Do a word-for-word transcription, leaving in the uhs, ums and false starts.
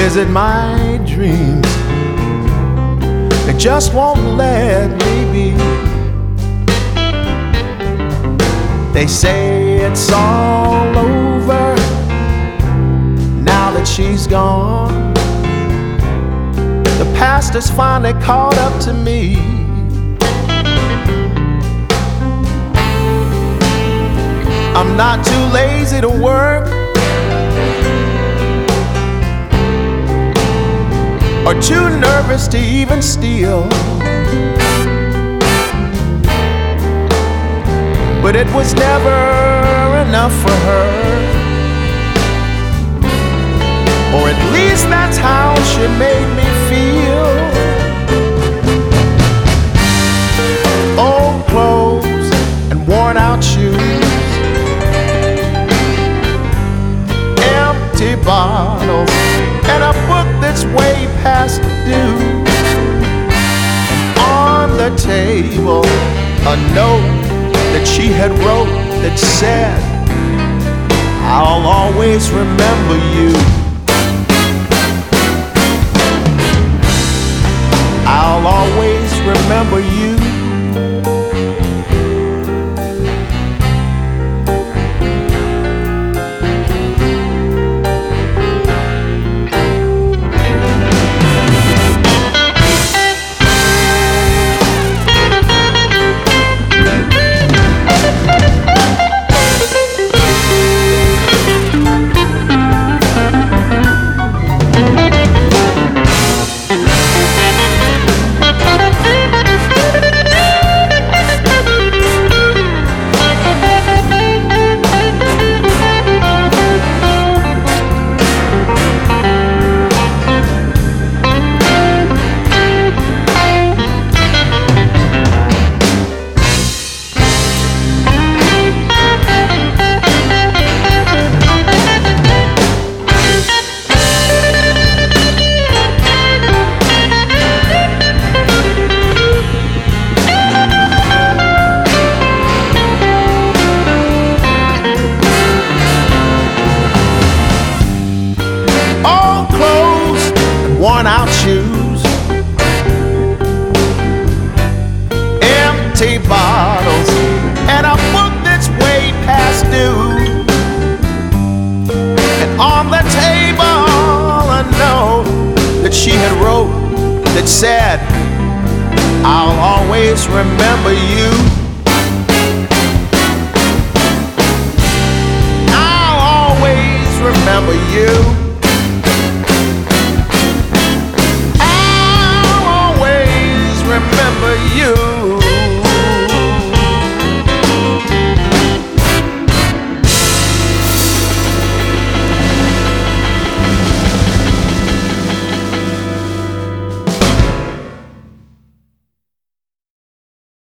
visit my dreams. They just won't let me be. They say it's all over now that she's gone. The past has finally caught up to me. I'm not too lazy to work or too nervous to even steal, but it was never enough for her, or at least that's how she made me feel. Old clothes and worn out shoes, empty bottles, and a book that's way past due. And on the table, a note that she had wrote that said, I'll always remember you. I'll always remember you. Worn out shoes, empty bottles, and a book that's way past due. And on the table, a note that she had wrote that said, I'll always remember you. I'll always remember you.